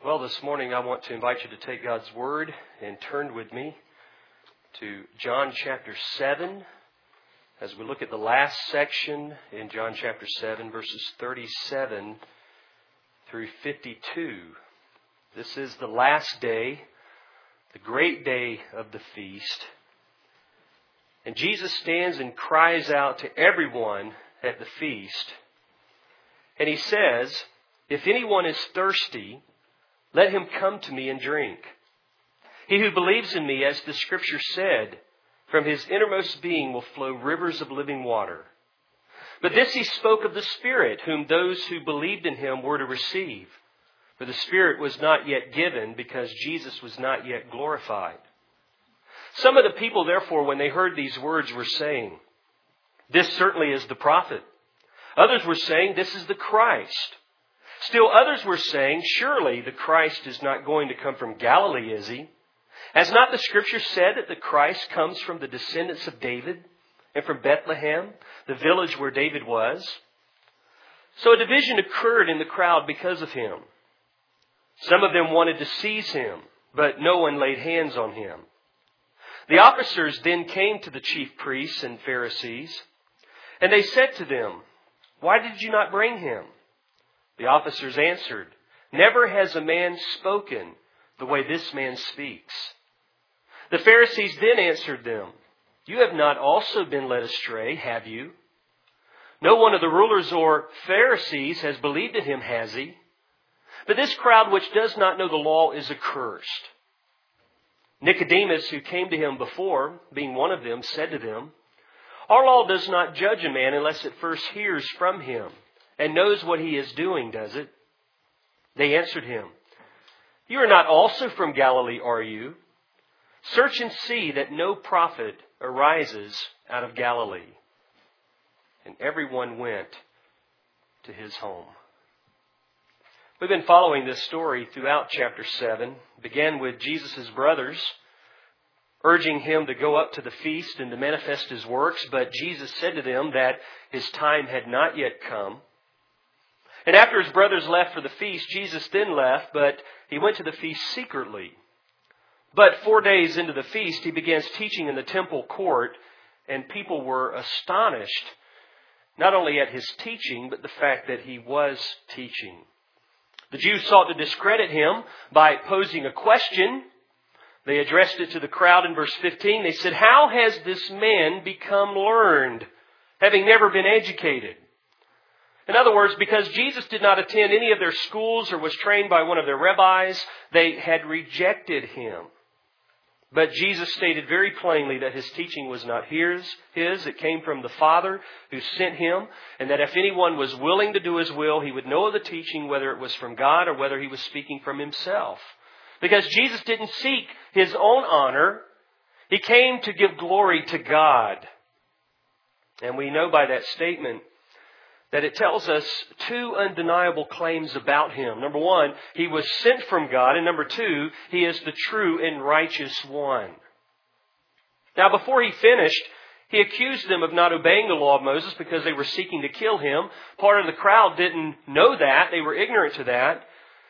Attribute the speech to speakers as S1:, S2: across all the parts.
S1: Well, this morning I want to invite you to take God's Word and turn with me to John chapter 7 as we look at the last section in John chapter 7, verses 37 through 52. This is the last day, the great day of the feast. And Jesus stands and cries out to everyone at the feast. And He says, "If anyone is thirsty, let him come to me and drink. He who believes in me, as the Scripture said, from his innermost being will flow rivers of living water." But this He spoke of the Spirit, whom those who believed in Him were to receive. For the Spirit was not yet given, because Jesus was not yet glorified. Some of the people, therefore, when they heard these words, were saying, "This certainly is the prophet." Others were saying, "This is the Christ." Still others were saying, "Surely the Christ is not going to come from Galilee, is He? Has not the Scripture said that the Christ comes from the descendants of David and from Bethlehem, the village where David was?" So a division occurred in the crowd because of Him. Some of them wanted to seize Him, but no one laid hands on Him. The officers then came to the chief priests and Pharisees, and they said to them, "Why did you not bring Him?" The officers answered, "Never has a man spoken the way this man speaks." The Pharisees then answered them, "You have not also been led astray, have you? No one of the rulers or Pharisees has believed in Him, has he? But this crowd which does not know the law is accursed." Nicodemus, who came to Him before, being one of them, said to them, "Our law does not judge a man unless it first hears from him and knows what he is doing, does it?" They answered Him, "You are not also from Galilee, are you? Search and see that no prophet arises out of Galilee." And everyone went to his home. We've been following this story throughout chapter 7. It began with Jesus' brothers urging Him to go up to the feast and to manifest His works, but Jesus said to them that His time had not yet come. And after His brothers left for the feast, Jesus then left, but He went to the feast secretly. But 4 days into the feast, He begins teaching in the temple court, and people were astonished, not only at His teaching, but the fact that He was teaching. The Jews sought to discredit Him by posing a question. They addressed it to the crowd in verse 15. They said, "How has this man become learned, having never been educated?" In other words, because Jesus did not attend any of their schools or was trained by one of their rabbis, they had rejected Him. But Jesus stated very plainly that His teaching was not His. It came from the Father who sent Him, and that if anyone was willing to do His will, he would know of the teaching, whether it was from God or whether He was speaking from Himself. Because Jesus didn't seek His own honor. He came to give glory to God. And we know by that statement that it tells us two undeniable claims about Him. Number one, He was sent from God. And number two, He is the true and righteous one. Now, before He finished, He accused them of not obeying the law of Moses because they were seeking to kill Him. Part of the crowd didn't know that. They were ignorant to that.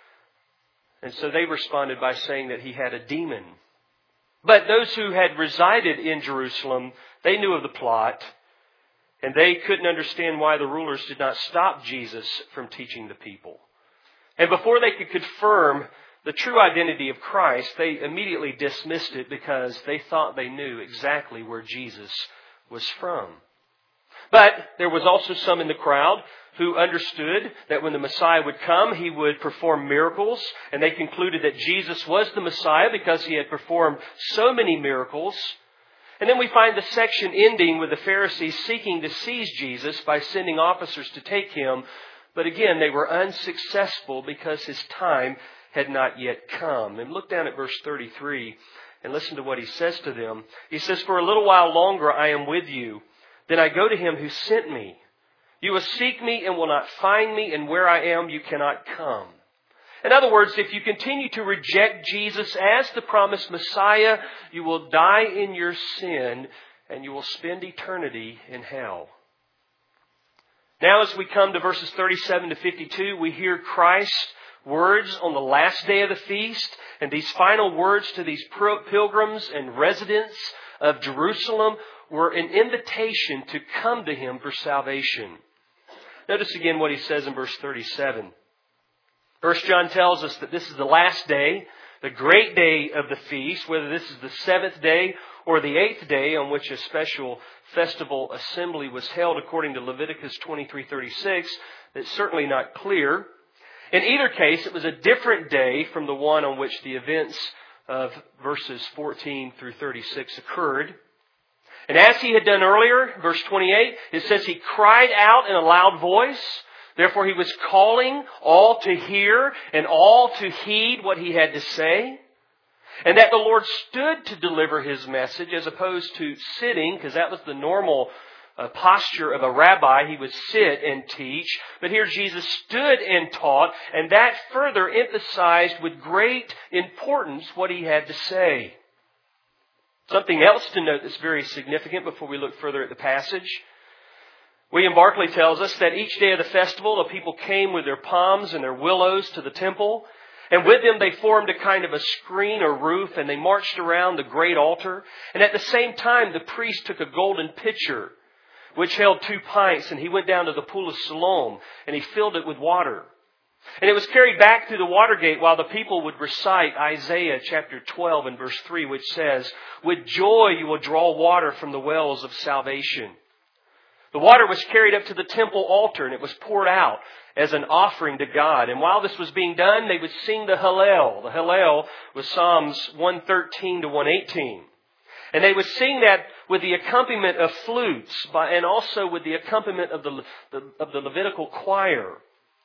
S1: And so they responded by saying that He had a demon. But those who had resided in Jerusalem, they knew of the plot. And they couldn't understand why the rulers did not stop Jesus from teaching the people. And before they could confirm the true identity of Christ, they immediately dismissed it because they thought they knew exactly where Jesus was from. But there was also some in the crowd who understood that when the Messiah would come, He would perform miracles. And they concluded that Jesus was the Messiah because He had performed so many miracles. And then we find the section ending with the Pharisees seeking to seize Jesus by sending officers to take Him. But again, they were unsuccessful because His time had not yet come. And look down at verse 33 and listen to what He says to them. He says, "For a little while longer I am with you. Then I go to Him who sent me. You will seek me and will not find me, and where I am you cannot come." In other words, if you continue to reject Jesus as the promised Messiah, you will die in your sin and you will spend eternity in hell. Now as we come to verses 37 to 52, we hear Christ words on the last day of the feast. And these final words to these pilgrims and residents of Jerusalem were an invitation to come to Him for salvation. Notice again what he says in verse 37. 1 John tells us that this is the last day, the great day of the feast, whether this is the 7th day or the 8th day on which a special festival assembly was held according to Leviticus 23:36. It's certainly not clear. In either case, it was a different day from the one on which the events of verses 14 through 36 occurred. And as he had done earlier, verse 28, it says he cried out in a loud voice. Therefore, he was calling all to hear and all to heed what he had to say. And that the Lord stood to deliver His message as opposed to sitting, because that was the normal posture of a rabbi. He would sit and teach. But here Jesus stood and taught, and that further emphasized with great importance what He had to say. Something else to note that's very significant before we look further at the passage. William Barclay tells us that each day of the festival, the people came with their palms and their willows to the temple. And with them they formed a kind of a screen or roof, and they marched around the great altar. And at the same time, the priest took a golden pitcher, which held 2 pints, and he went down to the pool of Siloam, and he filled it with water. And it was carried back through the water gate while the people would recite Isaiah chapter 12 and verse 3, which says, "With joy you will draw water from the wells of salvation." The water was carried up to the temple altar, and it was poured out as an offering to God. And while this was being done, they would sing the Hallel. The Hallel was Psalms 113 to 118. And they would sing that with the accompaniment of flutes, and also with the accompaniment of the Levitical choir.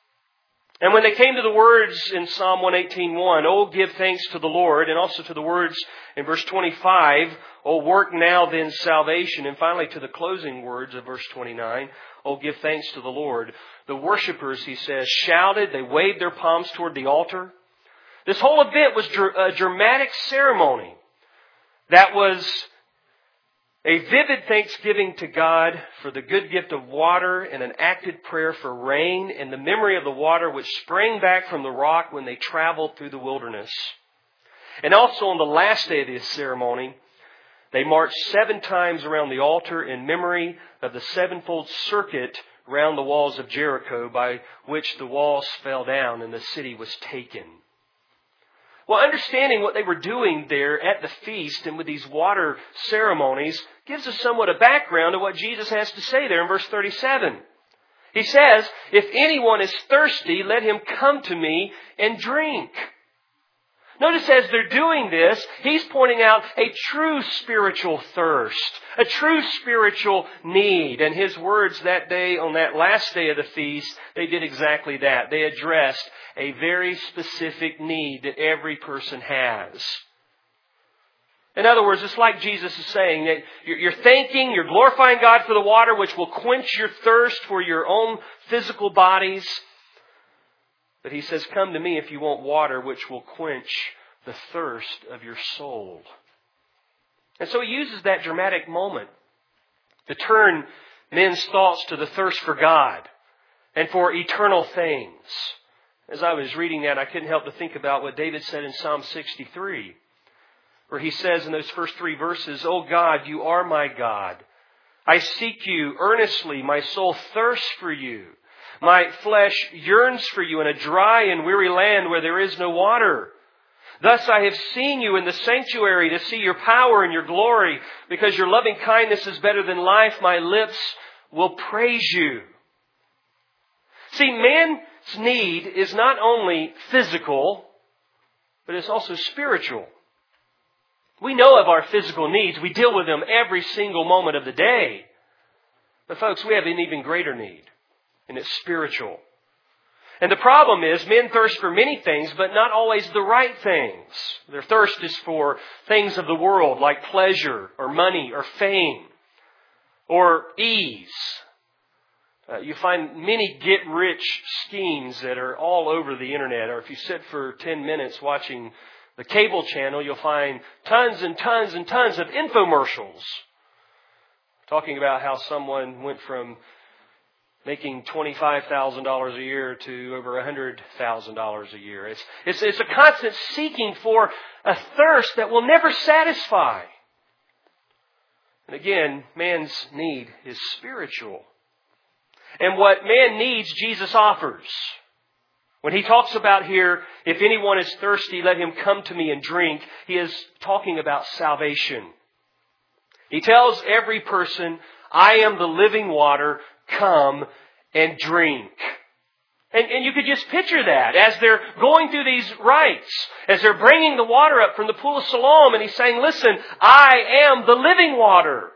S1: And when they came to the words in Psalm 118:1, "Oh, give thanks to the Lord," and also to the words in verse 25, "Oh, work now then salvation," and finally to the closing words of verse 29, "Oh, give thanks to the Lord," the worshipers, he says, shouted, they waved their palms toward the altar. This whole event was a dramatic ceremony that was a vivid thanksgiving to God for the good gift of water and an acted prayer for rain and the memory of the water which sprang back from the rock when they traveled through the wilderness. And also on the last day of this ceremony, they marched 7 times around the altar in memory of the 7-fold circuit round the walls of Jericho by which the walls fell down and the city was taken. Well, understanding what they were doing there at the feast and with these water ceremonies gives us somewhat a background of what Jesus has to say there in verse 37. He says, "If anyone is thirsty, let him come to me and drink." Notice as they're doing this, He's pointing out a true spiritual thirst, a true spiritual need. And His words that day, on that last day of the feast, they did exactly that. They addressed a very specific need that every person has. In other words, it's like Jesus is saying that you're thanking, you're glorifying God for the water which will quench your thirst for your own physical bodies. But He says, "Come to me if you want water which will quench the thirst of your soul." And so He uses that dramatic moment to turn men's thoughts to the thirst for God and for eternal things. As I was reading that, I couldn't help to think about what David said in Psalm 63, where he says in those first 3 verses, "O God, you are my God. I seek you earnestly. My soul thirsts for you. My flesh yearns for you in a dry and weary land where there is no water. Thus I have seen you in the sanctuary to see your power and your glory. Because your loving kindness is better than life, my lips will praise you." See, man's need is not only physical, but it's also spiritual. We know of our physical needs. We deal with them every single moment of the day. But folks, we have an even greater need. And it's spiritual. And the problem is men thirst for many things, but not always the right things. Their thirst is for things of the world like pleasure or money or fame or ease. You find many get-rich schemes that are all over the internet. Or if you sit for 10 minutes watching the cable channel, you'll find tons and tons and tons of infomercials talking about how someone went from making $25,000 a year to over $100,000 a year. It's a constant seeking for a thirst that will never satisfy. And again, man's need is spiritual. And what man needs, Jesus offers. When he talks about here, if anyone is thirsty, let him come to me and drink, he is talking about salvation. He tells every person, I am the living water, come and drink. And you could just picture that as they're going through these rites, as they're bringing the water up from the pool of Siloam, and he's saying, listen, I am the living water.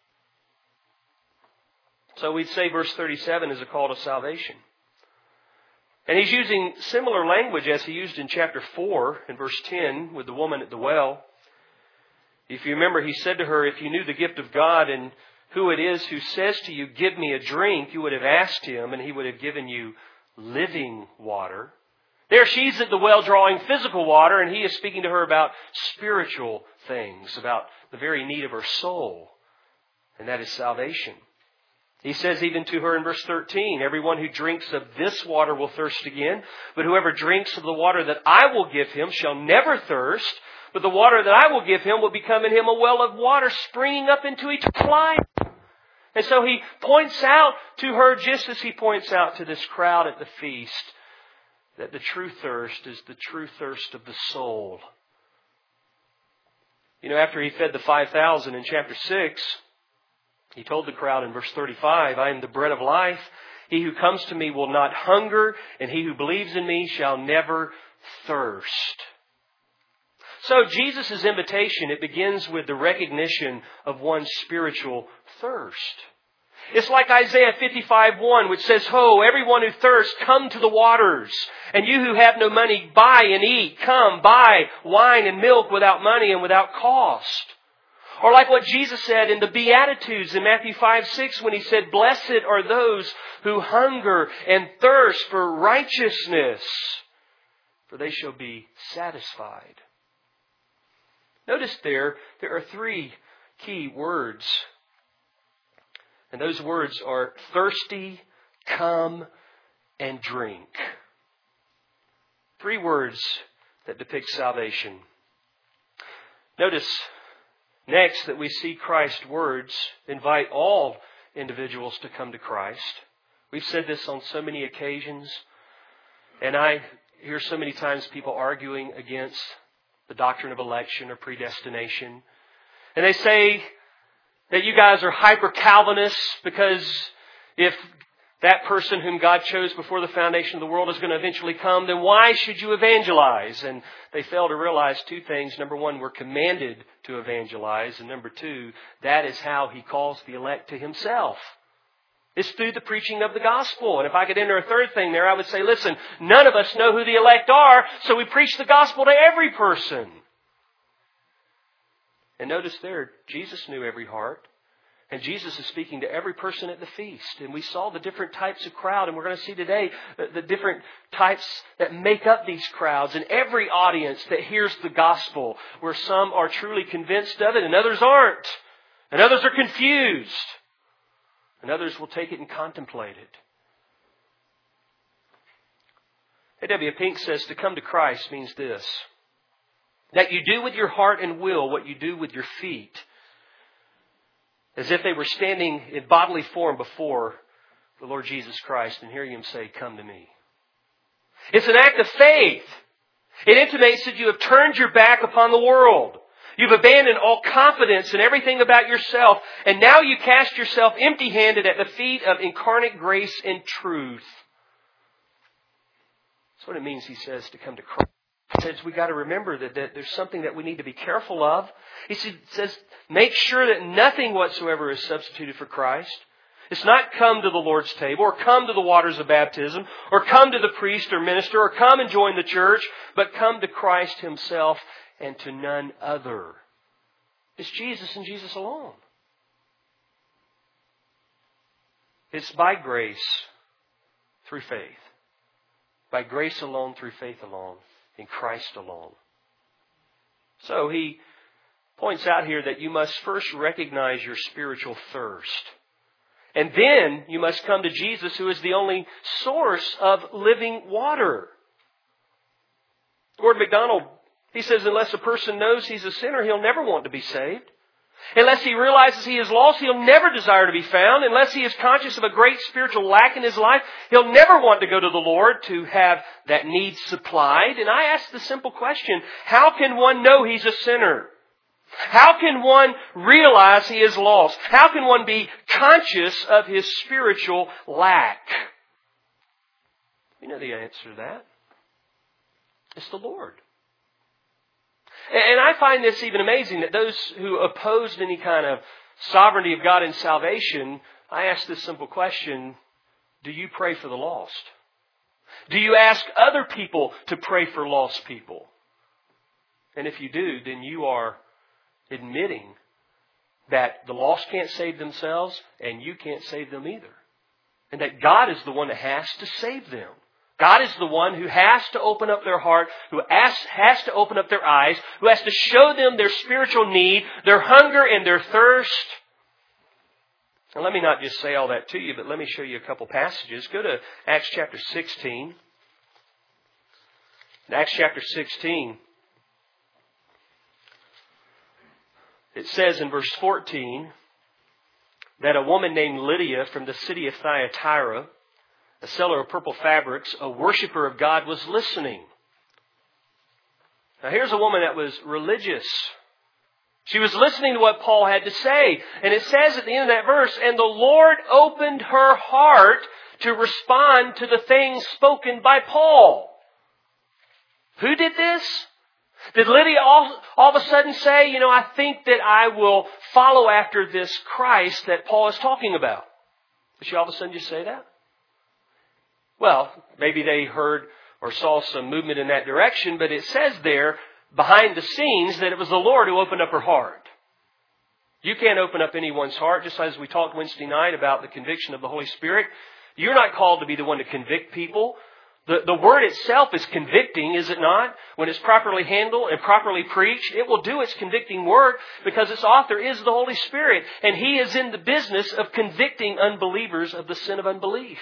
S1: So we'd say verse 37 is a call to salvation. And he's using similar language as he used in chapter 4 in verse 10 with the woman at the well. If you remember, he said to her, if you knew the gift of God and who it is who says to you, give me a drink, you would have asked him and he would have given you living water. There she's at the well drawing physical water, and he is speaking to her about spiritual things, about the very need of her soul. And that is salvation. He says even to her in verse 13, everyone who drinks of this water will thirst again, but whoever drinks of the water that I will give him shall never thirst, but the water that I will give him will become in him a well of water springing up into eternal life. And so he points out to her, just as he points out to this crowd at the feast, that the true thirst is the true thirst of the soul. You know, after he fed the 5,000 in chapter 6, he told the crowd in verse 35, I am the bread of life. He who comes to me will not hunger, and he who believes in me shall never thirst. So Jesus' invitation, it begins with the recognition of one's spiritual thirst. It's like Isaiah 55:1, which says, Ho, everyone who thirsts, come to the waters. And you who have no money, buy and eat. Come, buy wine and milk without money and without cost. Or like what Jesus said in the Beatitudes in Matthew 5:6, when he said, Blessed are those who hunger and thirst for righteousness, for they shall be satisfied. Notice there are three key words. And those words are thirsty, come, and drink. Three words that depict salvation. Notice next that we see Christ's words invite all individuals to come to Christ. We've said this on so many occasions, and I hear so many times people arguing against the doctrine of election or predestination. And they say that you guys are hyper-Calvinists because if that person whom God chose before the foundation of the world is going to eventually come, then why should you evangelize? And they fail to realize two things. Number one, we're commanded to evangelize. And number two, that is how He calls the elect to Himself. It's through the preaching of the gospel. And if I could enter a third thing there, I would say, listen, none of us know who the elect are, so we preach the gospel to every person. And notice there, Jesus knew every heart. And Jesus is speaking to every person at the feast. And we saw the different types of crowd. And we're going to see today the different types that make up these crowds. And every audience that hears the gospel, where some are truly convinced of it and others aren't. And others are confused. And others will take it and contemplate it. A.W. Pink says to come to Christ means this: that you do with your heart and will what you do with your feet, as if they were standing in bodily form before the Lord Jesus Christ and hearing Him say, come to me. It's an act of faith. It intimates that you have turned your back upon the world. You've abandoned all confidence in everything about yourself, and now you cast yourself empty-handed at the feet of incarnate grace and truth. That's what it means, he says, to come to Christ. He says we've got to remember that there's something that we need to be careful of. He says, make sure that nothing whatsoever is substituted for Christ. It's not come to the Lord's table, or come to the waters of baptism, or come to the priest or minister, or come and join the church, but come to Christ Himself and to none other. It's Jesus and Jesus alone. It's by grace through faith. By grace alone, through faith alone, in Christ alone. So he points out here that you must first recognize your spiritual thirst. And then you must come to Jesus, who is the only source of living water. Gordon MacDonald, he says, unless a person knows he's a sinner, he'll never want to be saved. Unless he realizes he is lost, he'll never desire to be found. Unless he is conscious of a great spiritual lack in his life, he'll never want to go to the Lord to have that need supplied. And I ask the simple question, how can one know he's a sinner? How can one realize he is lost? How can one be conscious of his spiritual lack? You know the answer to that. It's the Lord. And I find this even amazing that those who opposed any kind of sovereignty of God in salvation, I ask this simple question, do you pray for the lost? Do you ask other people to pray for lost people? And if you do, then you are admitting that the lost can't save themselves and you can't save them either. And that God is the one that has to save them. God is the one who has to open up their heart, who has to open up their eyes, who has to show them their spiritual need, their hunger and their thirst. And let me not just say all that to you, but let me show you a couple passages. Go to Acts chapter 16. In Acts chapter 16, it says in verse 14 that a woman named Lydia from the city of Thyatira, a seller of purple fabrics, a worshiper of God, was listening. Now here's a woman that was religious. She was listening to what Paul had to say. And it says at the end of that verse, and the Lord opened her heart to respond to the things spoken by Paul. Who did this? Did Lydia all of a sudden say, I think that I will follow after this Christ that Paul is talking about? Did she all of a sudden just say that? Well, maybe they heard or saw some movement in that direction, but it says there, behind the scenes, that it was the Lord who opened up her heart. You can't open up anyone's heart, just as we talked Wednesday night about the conviction of the Holy Spirit. You're not called to be the one to convict people. The Word itself is convicting, is it not? When it's properly handled and properly preached, it will do its convicting work because its author is the Holy Spirit. And He is in the business of convicting unbelievers of the sin of unbelief.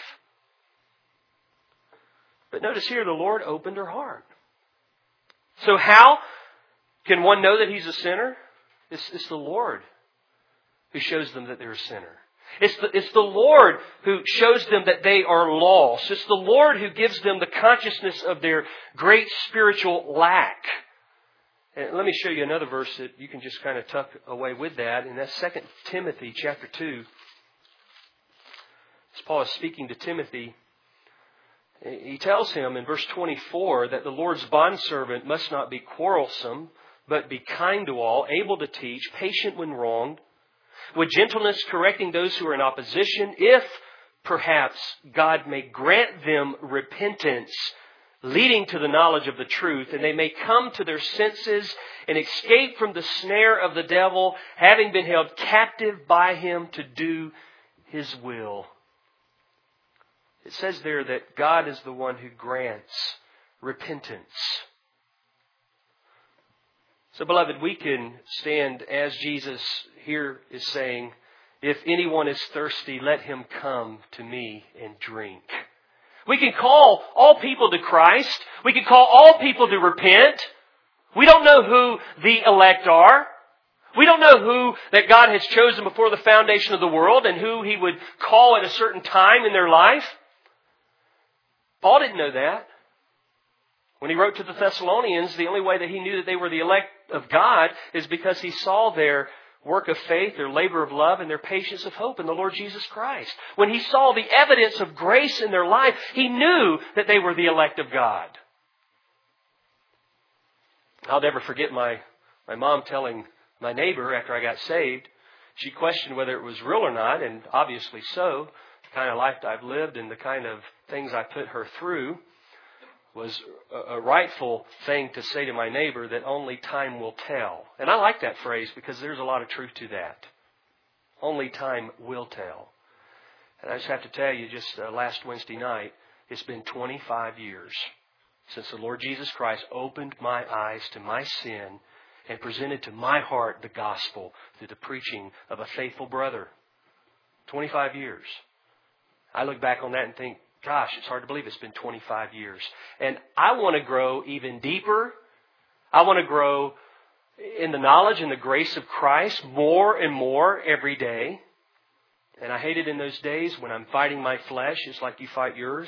S1: But notice here, the Lord opened her heart. So how can one know that he's a sinner? It's the Lord who shows them that they're a sinner. It's the Lord who shows them that they are lost. It's the Lord who gives them the consciousness of their great spiritual lack. And let me show you another verse that you can just kind of tuck away with that. And that's 2 Timothy chapter 2. As Paul is speaking to Timothy, he tells him in verse 24 that the Lord's bondservant must not be quarrelsome, but be kind to all, able to teach, patient when wronged, with gentleness correcting those who are in opposition, if perhaps God may grant them repentance, leading to the knowledge of the truth, and they may come to their senses and escape from the snare of the devil, having been held captive by him to do his will. It says there that God is the one who grants repentance. So, beloved, we can stand as Jesus here is saying, if anyone is thirsty, let him come to me and drink. We can call all people to Christ. We can call all people to repent. We don't know who the elect are. We don't know who that God has chosen before the foundation of the world and who He would call at a certain time in their life. Paul didn't know that. When he wrote to the Thessalonians, the only way that he knew that they were the elect of God is because he saw their work of faith, their labor of love, and their patience of hope in the Lord Jesus Christ. When he saw the evidence of grace in their life, he knew that they were the elect of God. I'll never forget my mom telling my neighbor after I got saved, she questioned whether it was real or not, and obviously so. The kind of life I've lived and the kind of things I put her through was a rightful thing to say to my neighbor that only time will tell. And I like that phrase because there's a lot of truth to that. Only time will tell. And I just have to tell you, just last Wednesday night, it's been 25 years since the Lord Jesus Christ opened my eyes to my sin and presented to my heart the gospel through the preaching of a faithful brother. 25 years. I look back on that and think, gosh, it's hard to believe it's been 25 years. And I want to grow even deeper. I want to grow in the knowledge and the grace of Christ more and more every day. And I hate it in those days when I'm fighting my flesh just like you fight yours.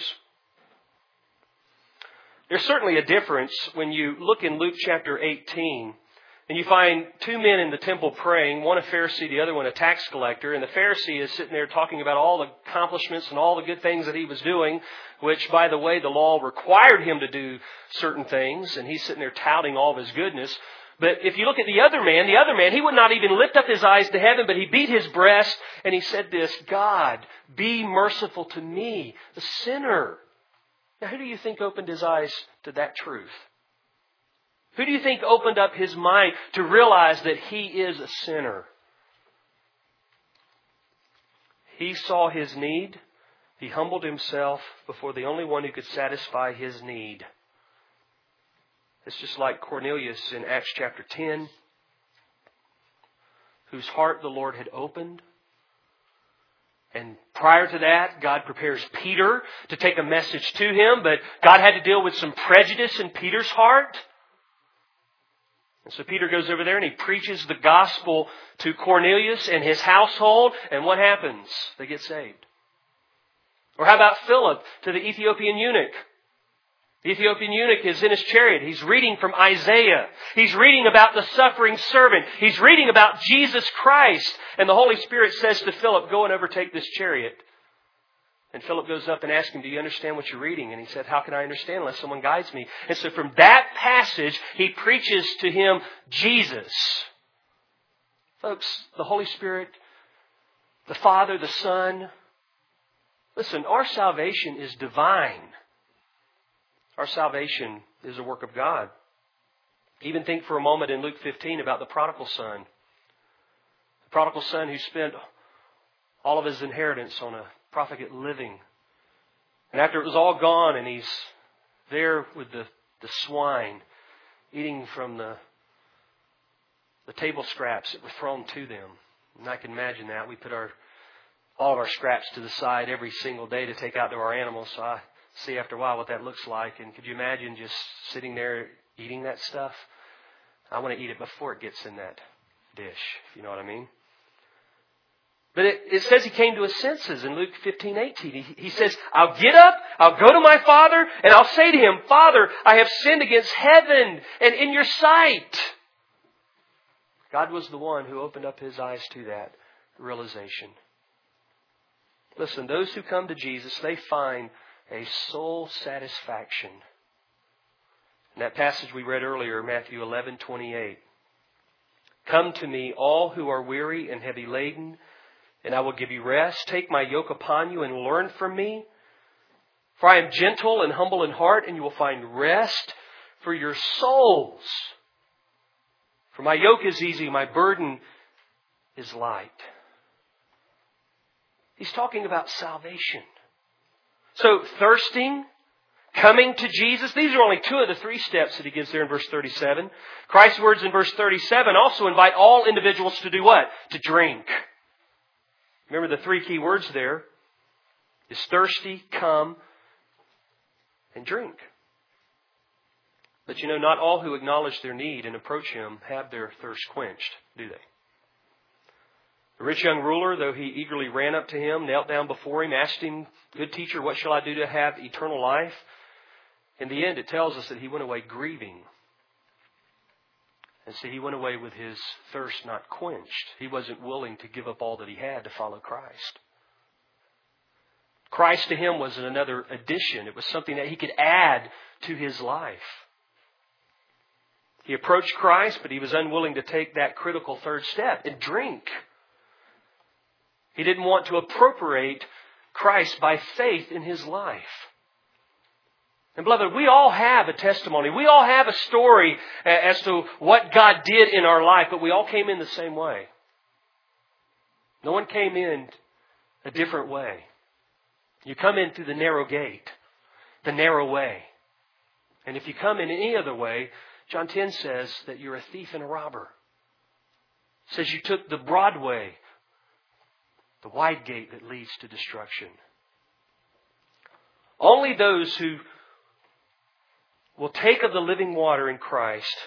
S1: There's certainly a difference when you look in Luke chapter 18 and you find two men in the temple praying, one a Pharisee, the other one a tax collector. And the Pharisee is sitting there talking about all the accomplishments and all the good things that he was doing, which, by the way, the law required him to do certain things. And he's sitting there touting all of his goodness. But if you look at the other man, he would not even lift up his eyes to heaven, but he beat his breast and he said this, God, be merciful to me, a sinner. Now, who do you think opened his eyes to that truth? Who do you think opened up his mind to realize that he is a sinner? He saw his need. He humbled himself before the only one who could satisfy his need. It's just like Cornelius in Acts chapter 10, whose heart the Lord had opened. And prior to that, God prepares Peter to take a message to him, but God had to deal with some prejudice in Peter's heart. And so Peter goes over there and he preaches the gospel to Cornelius and his household. And what happens? They get saved. Or how about Philip to the Ethiopian eunuch? The Ethiopian eunuch is in his chariot. He's reading from Isaiah. He's reading about the suffering servant. He's reading about Jesus Christ. And the Holy Spirit says to Philip, go and overtake this chariot. And Philip goes up and asks him, do you understand what you're reading? And he said, how can I understand unless someone guides me? And so from that passage, he preaches to him Jesus. Folks, the Holy Spirit, the Father, the Son. Listen, our salvation is divine. Our salvation is a work of God. Even think for a moment in Luke 15 about the prodigal son. The prodigal son who spent all of his inheritance on a profligate living. And after it was all gone and he's there with the swine eating from the table scraps that were thrown to them. And I can imagine that. We put all of our scraps to the side every single day to take out to our animals. So I see after a while what that looks like. And could you imagine just sitting there eating that stuff? I want to eat it before it gets in that dish, if you know what I mean. But it says he came to his senses in Luke 15:18. He says, I'll get up, I'll go to my father, and I'll say to him, Father, I have sinned against heaven and in your sight. God was the one who opened up his eyes to that realization. Listen, those who come to Jesus, they find a soul satisfaction. In that passage we read earlier, Matthew 11:28. Come to me, all who are weary and heavy laden, and I will give you rest. Take my yoke upon you and learn from me. For I am gentle and humble in heart, and you will find rest for your souls. For my yoke is easy, my burden is light. He's talking about salvation. So thirsting, coming to Jesus, these are only two of the three steps that he gives there in verse 37. Christ's words in verse 37 also invite all individuals to do what? To drink. Remember the three key words there is thirsty, come, and drink. But you know, not all who acknowledge their need and approach him have their thirst quenched, do they? The rich young ruler, though he eagerly ran up to him, knelt down before him, asked him, good teacher, what shall I do to have eternal life? In the end, it tells us that he went away grieving. And so he went away with his thirst not quenched. He wasn't willing to give up all that he had to follow Christ. Christ to him was another addition. It was something that he could add to his life. He approached Christ, but he was unwilling to take that critical third step and drink. He didn't want to appropriate Christ by faith in his life. And beloved, we all have a testimony. We all have a story as to what God did in our life, but we all came in the same way. No one came in a different way. You come in through the narrow gate, the narrow way. And if you come in any other way, John 10 says that you're a thief and a robber. It says you took the broad way. The wide gate that leads to destruction. Only those who will take of the living water in Christ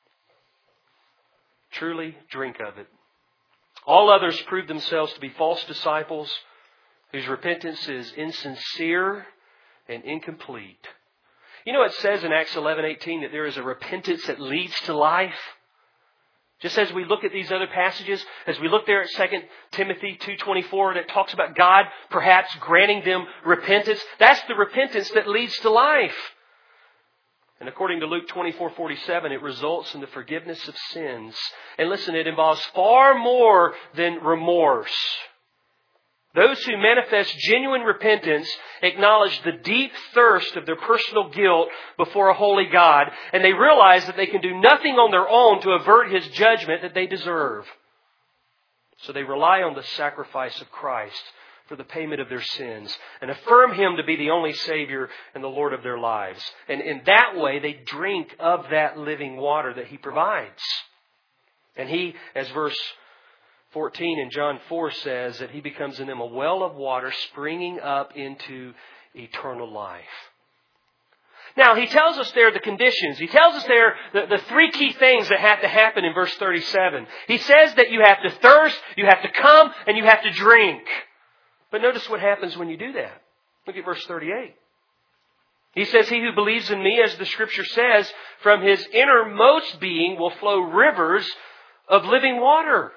S1: truly drink of it. All others prove themselves to be false disciples whose repentance is insincere and incomplete. You know, it says in Acts 11:18 that there is a repentance that leads to life. Just as we look at these other passages, as we look there at 2 Timothy 2:24 that talks about God perhaps granting them repentance, that's the repentance that leads to life. And according to Luke 24:47, it results in the forgiveness of sins. And listen, it involves far more than remorse. Those who manifest genuine repentance acknowledge the deep thirst of their personal guilt before a holy God, and they realize that they can do nothing on their own to avert His judgment that they deserve. So they rely on the sacrifice of Christ for the payment of their sins and affirm Him to be the only Savior and the Lord of their lives. And in that way, they drink of that living water that He provides. And He, as verse 14 in John 4 says, that He becomes in them a well of water springing up into eternal life. Now, He tells us there the conditions. He tells us there the three key things that have to happen in verse 37. He says that you have to thirst, you have to come, and you have to drink. But notice what happens when you do that. Look at verse 38. He says, He who believes in me, as the Scripture says, from his innermost being will flow rivers of living water.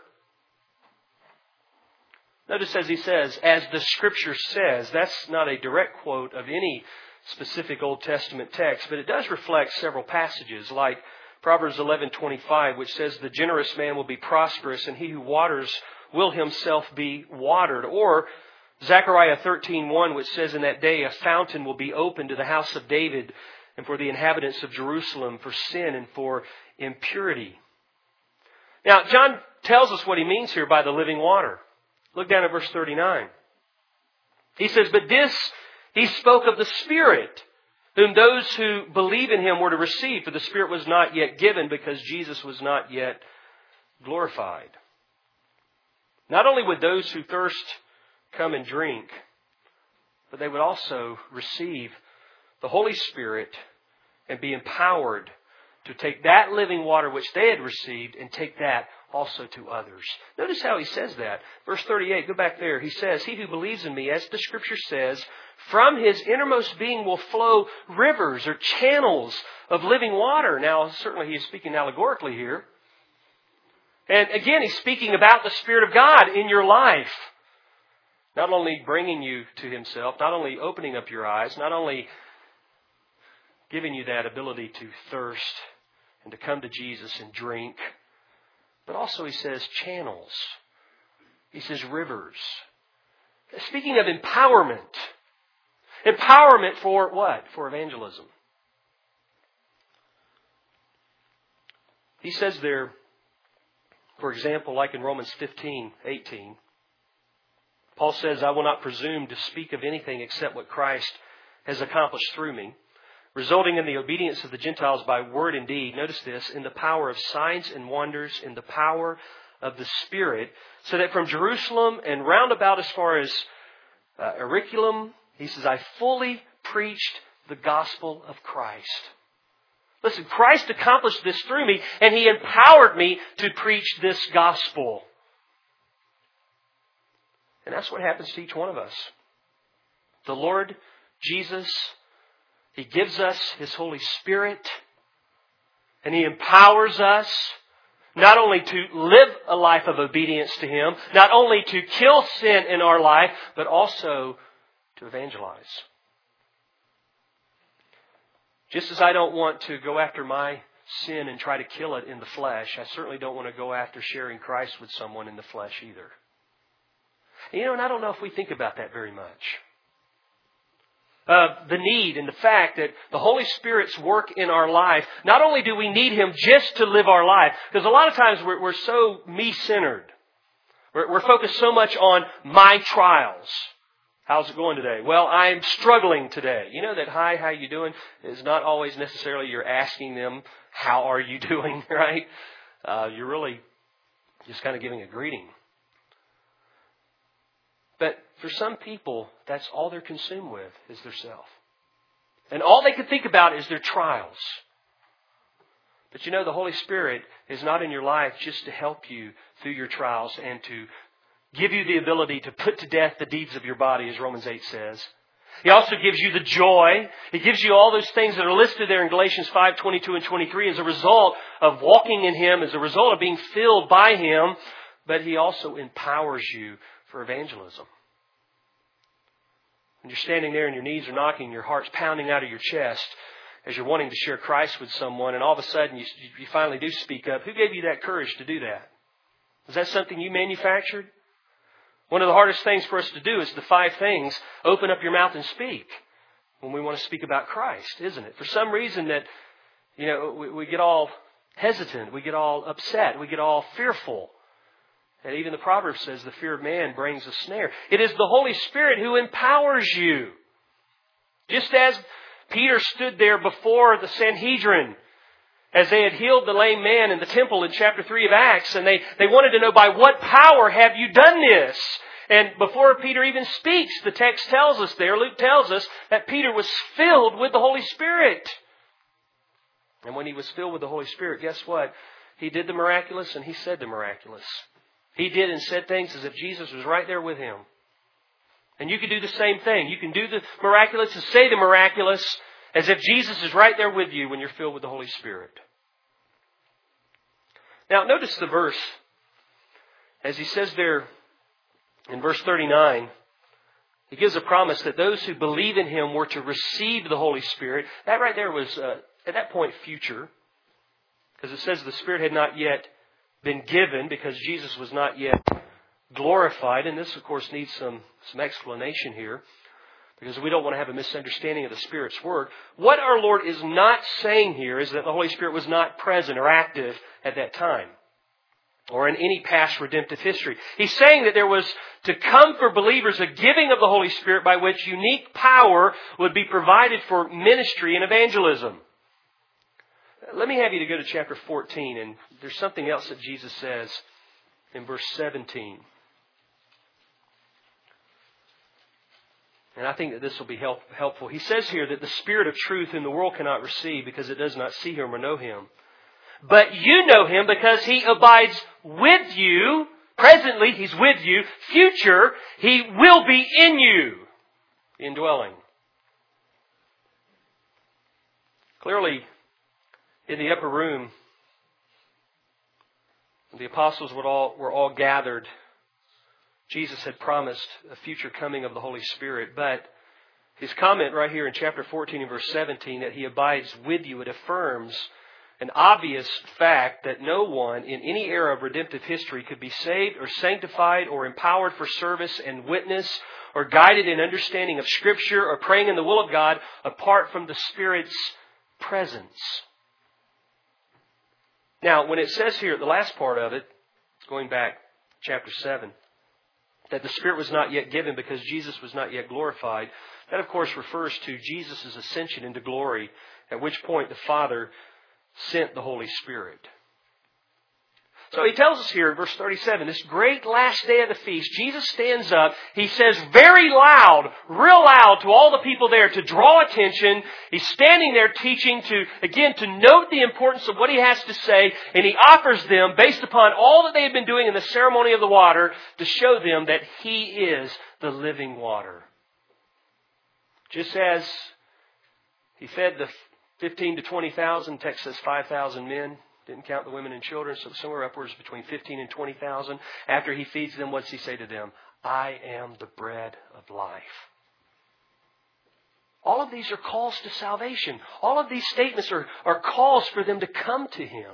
S1: Notice as he says, as the Scripture says, that's not a direct quote of any specific Old Testament text, but it does reflect several passages like Proverbs 11:25, which says, the generous man will be prosperous, and he who waters will himself be watered. Or Zechariah 13:1, which says, in that day a fountain will be opened to the house of David and for the inhabitants of Jerusalem for sin and for impurity. Now, John tells us what he means here by the living water. Look down at verse 39. He says, but this he spoke of the Spirit, whom those who believe in Him were to receive, for the Spirit was not yet given because Jesus was not yet glorified. Not only would those who thirst come and drink, but they would also receive the Holy Spirit and be empowered to take that living water which they had received and take that also to others. Notice how he says that. Verse 38, go back there. He says, he who believes in me, as the Scripture says, from his innermost being will flow rivers or channels of living water. Now, certainly he is speaking allegorically here. And again, he's speaking about the Spirit of God in your life. Not only bringing you to Himself, not only opening up your eyes, not only giving you that ability to thirst and to come to Jesus and drink, but also he says channels. He says rivers. Speaking of empowerment. Empowerment for what? For evangelism. He says there, for example, like in Romans 15:18, Paul says, I will not presume to speak of anything except what Christ has accomplished through me, resulting in the obedience of the Gentiles by word and deed. Notice this, in the power of signs and wonders, in the power of the Spirit, so that from Jerusalem and round about as far as Illyricum, he says, I fully preached the gospel of Christ. Listen, Christ accomplished this through me, and He empowered me to preach this gospel. And that's what happens to each one of us. The Lord Jesus, He gives us His Holy Spirit, and He empowers us not only to live a life of obedience to Him, not only to kill sin in our life, but also to evangelize. Just as I don't want to go after my sin and try to kill it in the flesh, I certainly don't want to go after sharing Christ with someone in the flesh either. And I don't know if we think about that very much. The need and the fact that the Holy Spirit's work in our life, not only do we need Him just to live our life, because a lot of times we're so me-centered. We're focused so much on my trials. How's it going today? Well, I'm struggling today. You know that hi, how you doing is not always necessarily you're asking them, how are you doing, right? You're really just kind of giving a greeting. But for some people, that's all they're consumed with is their self. And all they can think about is their trials. But you know, the Holy Spirit is not in your life just to help you through your trials and to give you the ability to put to death the deeds of your body, as Romans 8 says. He also gives you the joy. He gives you all those things that are listed there in Galatians 5, 22 and 23 as a result of walking in Him, as a result of being filled by Him. But He also empowers you for evangelism. When you're standing there and your knees are knocking, your heart's pounding out of your chest as you're wanting to share Christ with someone, and all of a sudden you finally do speak up. Who gave you that courage to do that? Is that something you manufactured? One of the hardest things for us to do is the 5 things, open up your mouth and speak when we want to speak about Christ, isn't it? For some reason that, we get all hesitant, we get all upset, we get all fearful. And even the Proverbs says the fear of man brings a snare. It is the Holy Spirit who empowers you. Just as Peter stood there before the Sanhedrin as they had healed the lame man in the temple in chapter 3 of Acts, and they wanted to know, by what power have you done this? And before Peter even speaks, the text tells us there, Luke tells us, that Peter was filled with the Holy Spirit. And when he was filled with the Holy Spirit, guess what? He did the miraculous and he said the miraculous. He did and said things as if Jesus was right there with him. And you can do the same thing. You can do the miraculous and say the miraculous as if Jesus is right there with you when you're filled with the Holy Spirit. Now, notice the verse. As he says there in verse 39, he gives a promise that those who believe in Him were to receive the Holy Spirit. That right there was, at that point, future. Because it says the Spirit had not yet been given because Jesus was not yet glorified. And this, of course, needs some explanation here, because we don't want to have a misunderstanding of the Spirit's work. What our Lord is not saying here is that the Holy Spirit was not present or active at that time or in any past redemptive history. He's saying that there was to come for believers a giving of the Holy Spirit by which unique power would be provided for ministry and evangelism. Let me have you to go to chapter 14, and there's something else that Jesus says in verse 17. And I think that this will be helpful. He says here that the Spirit of truth whom the world cannot receive because it does not see Him or know Him. But you know Him because He abides with you. Presently, He's with you. Future, He will be in you, indwelling. Clearly, in the upper room, the apostles were all gathered. Jesus had promised a future coming of the Holy Spirit, but His comment right here in chapter 14 and verse 17 that He abides with you, it affirms an obvious fact that no one in any era of redemptive history could be saved or sanctified or empowered for service and witness or guided in understanding of Scripture or praying in the will of God apart from the Spirit's presence. Now, when it says here at the last part of it, going back chapter 7, that the Spirit was not yet given because Jesus was not yet glorified, that of course refers to Jesus' ascension into glory, at which point the Father sent the Holy Spirit. So He tells us here in verse 37, this great last day of the feast, Jesus stands up. He says very loud, real loud to all the people there to draw attention. He's standing there teaching to note the importance of what He has to say. And He offers them, based upon all that they had been doing in the ceremony of the water, to show them that He is the living water. Just as He fed the 15 to 20,000, text says 5,000 men. Didn't count the women and children, so somewhere upwards between 15 and 20,000. After He feeds them, what's He say to them? I am the bread of life. All of these are calls to salvation. All of these statements are calls for them to come to Him.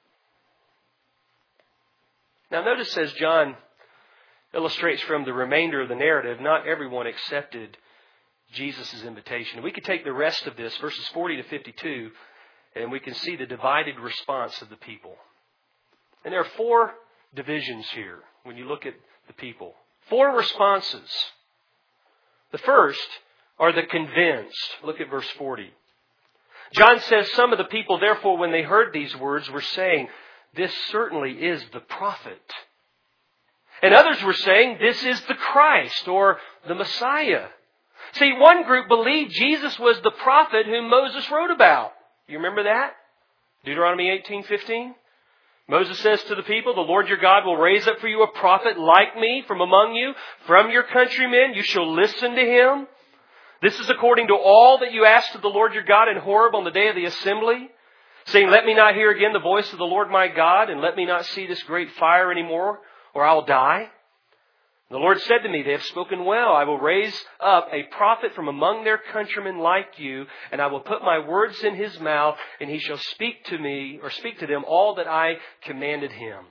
S1: Now notice, as John illustrates from the remainder of the narrative, not everyone accepted Jesus' invitation. We could take the rest of this, verses 40 to 52, and we can see the divided response of the people. And there are 4 divisions here when you look at the people. 4 responses. The first are the convinced. Look at verse 40. John says, some of the people, therefore, when they heard these words, were saying, this certainly is the prophet. And others were saying, this is the Christ or the Messiah. See, one group believed Jesus was the prophet whom Moses wrote about. You remember that? Deuteronomy 18:15. Moses says to the people, the Lord your God will raise up for you a prophet like me from among you, from your countrymen. You shall listen to him. This is according to all that you asked of the Lord your God in Horeb on the day of the assembly, saying, let me not hear again the voice of the Lord my God, and let me not see this great fire anymore, or I'll die. The Lord said to me, they have spoken well. I will raise up a prophet from among their countrymen like you, and I will put my words in his mouth, and he shall speak to me, or speak to them all that I commanded him.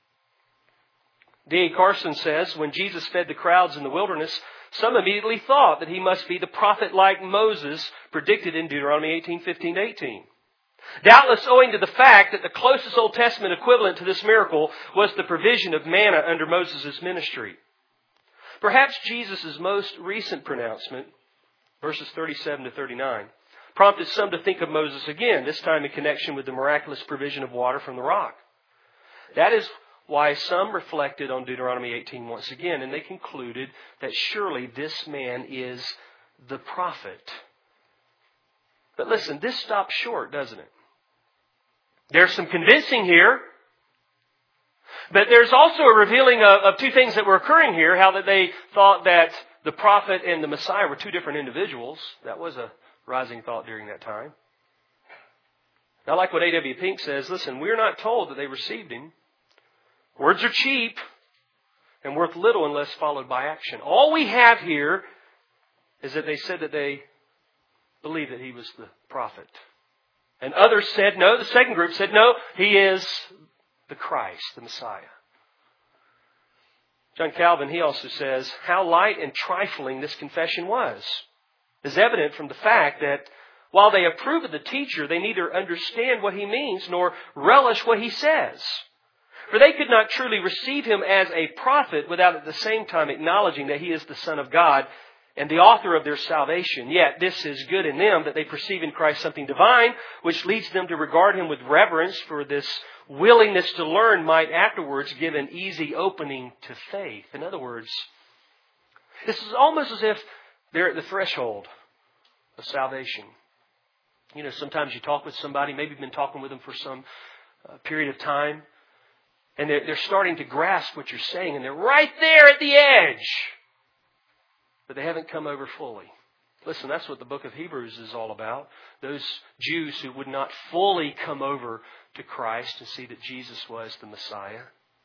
S1: D.A. Carson says, when Jesus fed the crowds in the wilderness, some immediately thought that he must be the prophet like Moses predicted in Deuteronomy 18:15-18. Doubtless owing to the fact that the closest Old Testament equivalent to this miracle was the provision of manna under Moses' ministry. Perhaps Jesus' most recent pronouncement, verses 37-39, prompted some to think of Moses again, this time in connection with the miraculous provision of water from the rock. That is why some reflected on Deuteronomy 18 once again, and they concluded that surely this man is the prophet. But listen, this stops short, doesn't it? There's some convincing here, but there's also a revealing of two things that were occurring here, how that they thought that the prophet and the Messiah were two different individuals. That was a rising thought during that time. I like what A.W. Pink says, listen, we're not told that they received him. Words are cheap and worth little unless followed by action. All we have here is that they said that they believed that he was the prophet. And others said no. The second group said no, he is the Christ, the Messiah. John Calvin, he also says, how light and trifling this confession was is evident from the fact that while they approve of the teacher, they neither understand what he means nor relish what he says. For they could not truly receive him as a prophet without at the same time acknowledging that he is the Son of God and the author of their salvation. Yet this is good in them that they perceive in Christ something divine, which leads them to regard him with reverence, for this willingness to learn might afterwards give an easy opening to faith. In other words, this is almost as if they're at the threshold of salvation. You know, sometimes you talk with somebody, maybe you've been talking with them for some period of time, and they're starting to grasp what you're saying, and they're right there at the edge, but they haven't come over fully. Listen, that's what the book of Hebrews is all about. Those Jews who would not fully come over to Christ and see that Jesus was the Messiah.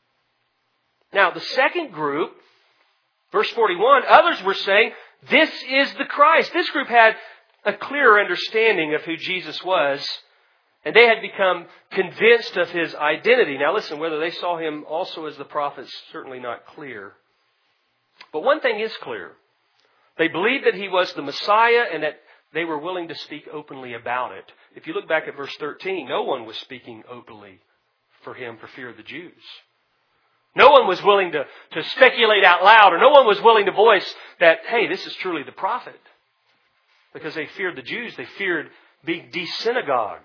S1: Now, the second group, verse 41, others were saying, this is the Christ. This group had a clearer understanding of who Jesus was, and they had become convinced of his identity. Now listen, whether they saw him also as the prophet is certainly not clear. But one thing is clear. They believed that he was the Messiah and that they were willing to speak openly about it. If you look back at verse 13, no one was speaking openly for him for fear of the Jews. No one was willing to speculate out loud, or no one was willing to voice that, hey, this is truly the prophet. Because they feared the Jews. They feared being desynagogued.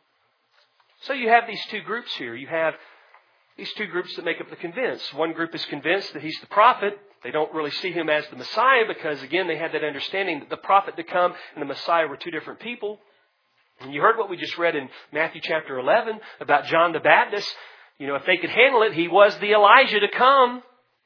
S1: So you have these two groups here. You have these two groups that make up the convinced. One group is convinced that he's the prophet. They don't really see him as the Messiah because, again, they had that understanding that the prophet to come and the Messiah were two different people. And you heard what we just read in Matthew chapter 11 about John the Baptist. You know, if they could handle it, he was the Elijah to come.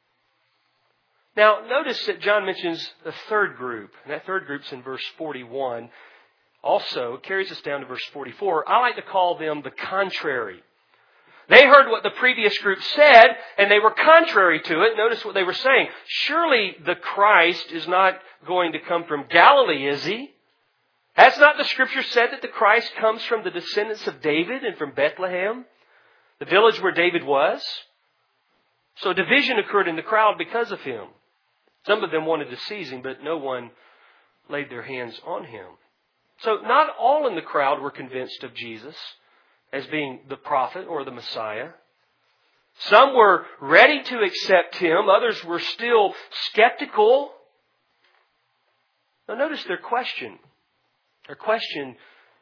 S1: Now, notice that John mentions the third group. And that third group's in verse 41. Also, it carries us down to verse 44. I like to call them the contrary. They heard what the previous group said, and they were contrary to it. Notice what they were saying. Surely the Christ is not going to come from Galilee, is he? Has not the Scripture said that the Christ comes from the descendants of David and from Bethlehem, the village where David was? So division occurred in the crowd because of him. Some of them wanted to seize him, but no one laid their hands on him. So not all in the crowd were convinced of Jesus as being the prophet or the Messiah. Some were ready to accept him. Others were still skeptical. Now notice their question. Their question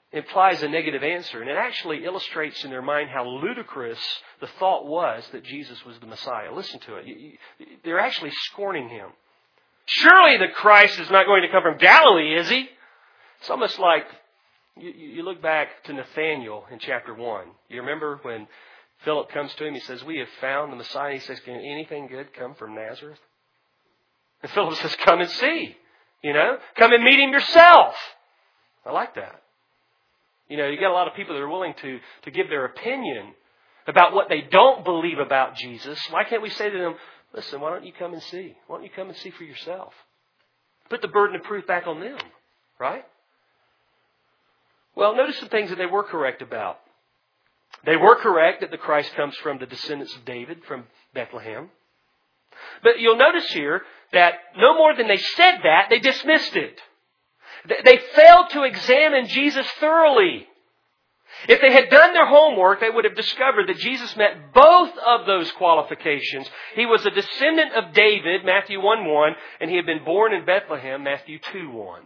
S1: implies a negative answer. And it actually illustrates in their mind how ludicrous the thought was that Jesus was the Messiah. Listen to it. They're actually scorning Him. Surely the Christ is not going to come from Galilee, is He? It's almost like you look back to Nathanael in chapter 1. You remember when Philip comes to him, he says, we have found the Messiah. He says, can anything good come from Nazareth? And Philip says, come and see. Come and meet Him yourself. I like that. You got a lot of people that are willing to give their opinion about what they don't believe about Jesus. Why can't we say to them, listen, why don't you come and see? Why don't you come and see for yourself? Put the burden of proof back on them, right? Well, notice some things that they were correct about. They were correct that the Christ comes from the descendants of David, from Bethlehem. But you'll notice here that no more than they said that, they dismissed it. They failed to examine Jesus thoroughly. If they had done their homework, they would have discovered that Jesus met both of those qualifications. He was a descendant of David, Matthew 1:1, and He had been born in Bethlehem, Matthew 2:1.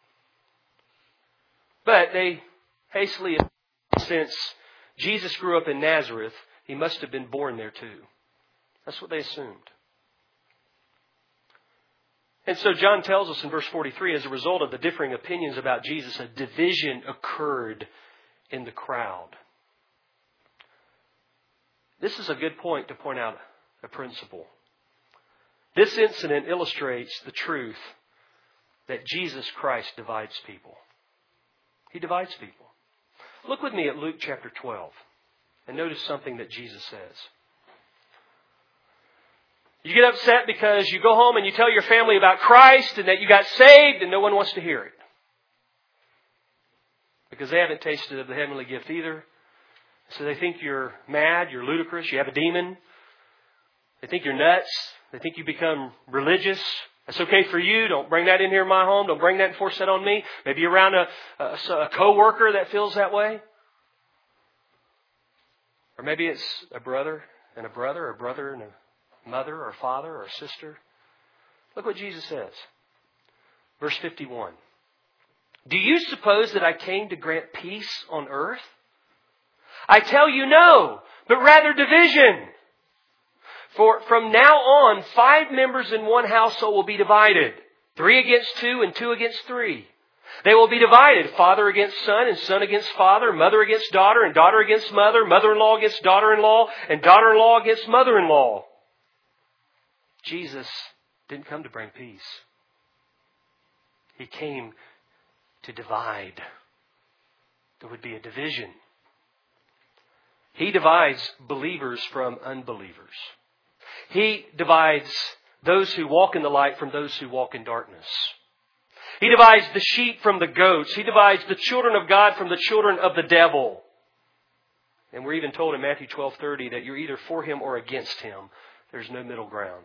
S1: But they hastily, since Jesus grew up in Nazareth, He must have been born there too. That's what they assumed. And so John tells us in verse 43, as a result of the differing opinions about Jesus, a division occurred in the crowd. This is a good point to point out a principle. This incident illustrates the truth that Jesus Christ divides people. He divides people. Look with me at Luke chapter 12 and notice something that Jesus says. You get upset because you go home and you tell your family about Christ and that you got saved and no one wants to hear it. Because they haven't tasted of the heavenly gift either. So they think you're mad, you're ludicrous, you have a demon. They think you're nuts. They think you become religious. That's okay for you. Don't bring that in here in my home. Don't bring that and force that on me. Maybe you're around a co-worker that feels that way. Or maybe it's a brother and a brother, or a brother and a mother, or a father, or a sister. Look what Jesus says. Verse 51. Do you suppose that I came to grant peace on earth? I tell you no, but rather division. For from now on, 5 members in one household will be divided. 3 against 2 and 2 against 3. They will be divided, father against son and son against father, mother against daughter and daughter against mother, mother-in-law against daughter-in-law and daughter-in-law against mother-in-law. Jesus didn't come to bring peace. He came to divide. There would be a division. He divides believers from unbelievers. He divides those who walk in the light from those who walk in darkness. He divides the sheep from the goats. He divides the children of God from the children of the devil. And we're even told in Matthew 12:30 that you're either for Him or against Him. There's no middle ground.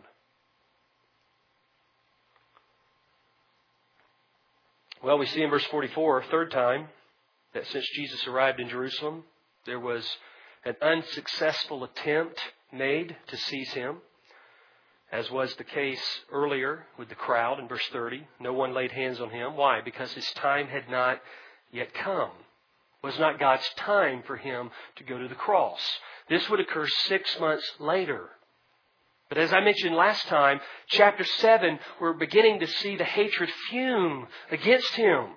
S1: Well, we see in verse 44, third time, that since Jesus arrived in Jerusalem, there was an unsuccessful attempt made to seize Him, as was the case earlier with the crowd in verse 30. No one laid hands on Him. Why? Because His time had not yet come. It was not God's time for Him to go to the cross. This would occur 6 months later. But as I mentioned last time, chapter 7, we're beginning to see the hatred fume against Him.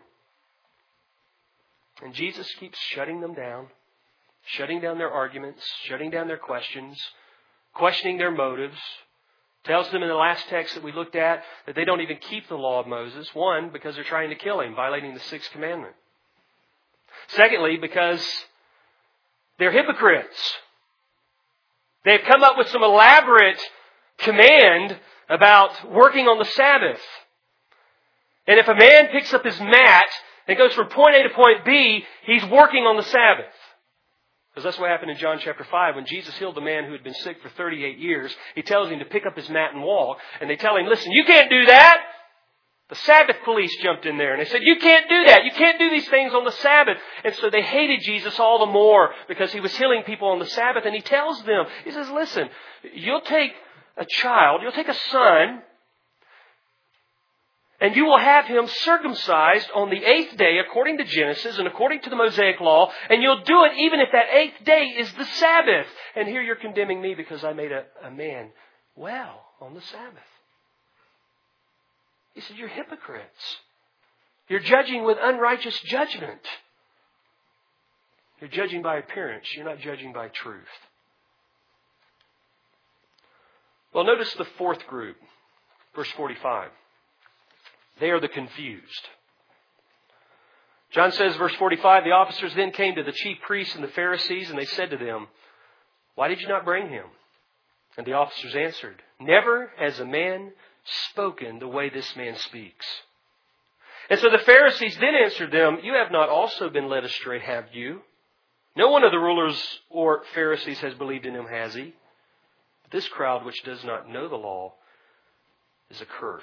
S1: And Jesus keeps shutting them down, shutting down their arguments, shutting down their questions, questioning their motives. Tells them in the last text that we looked at that they don't even keep the law of Moses. One, because they're trying to kill Him, violating the 6th commandment. Secondly, because they're hypocrites. They've come up with some elaborate command about working on the Sabbath. And if a man picks up his mat and goes from point A to point B, he's working on the Sabbath. Because that's what happened in John chapter 5 when Jesus healed the man who had been sick for 38 years. He tells him to pick up his mat and walk. And they tell him, listen, you can't do that. The Sabbath police jumped in there and they said, you can't do that. You can't do these things on the Sabbath. And so they hated Jesus all the more because He was healing people on the Sabbath. And He tells them, He says, listen, you'll take a child, you'll take a son, And you will have him circumcised on the 8th day according to Genesis and according to the Mosaic law. And you'll do it even if that 8th day is the Sabbath. And here you're condemning me because I made a man well on the Sabbath. He said, you're hypocrites. You're judging with unrighteous judgment. You're judging by appearance. You're not judging by truth. Well, notice the fourth group, verse 45. They are the confused. John says, verse 45, the officers then came to the chief priests and the Pharisees, and they said to them, why did you not bring him? And the officers answered, never has a man spoken the way this man speaks. And so the Pharisees then answered them, you have not also been led astray, have you? No one of the rulers or Pharisees has believed in him, has he? But this crowd which does not know the law is accursed.